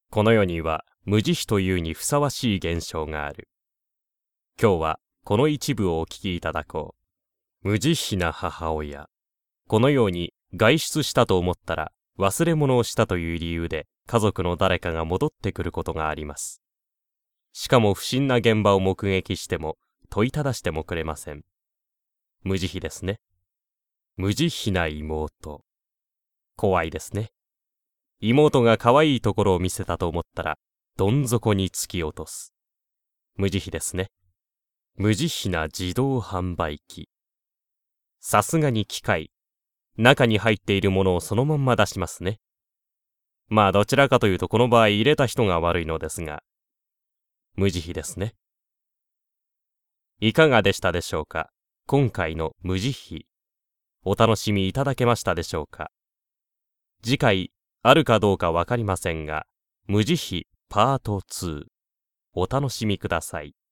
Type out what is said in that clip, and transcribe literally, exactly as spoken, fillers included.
この世には無慈悲というにふさわしい現象がある。今日はこの一部をお聞きいただこう。無慈悲な母親。このように外出したと思ったら忘れ物をしたという理由で家族の誰かが戻ってくることがあります。しかも不審な現場を目撃しても問いただしてもくれません。無慈悲ですね。無慈悲な妹。怖いですね。妹が可愛いところを見せたと思ったらどん底に突き落とす。無慈悲ですね。無慈悲な自動販売機。さすがに機械。中に入っているものをそのまんま出しますね。まあどちらかというとこの場合入れた人が悪いのですが、無慈悲ですね。いかがでしたでしょうか。今回の無慈悲。お楽しみいただけましたでしょうか。次回あるかどうかわかりませんが、無慈悲パートツー。お楽しみください。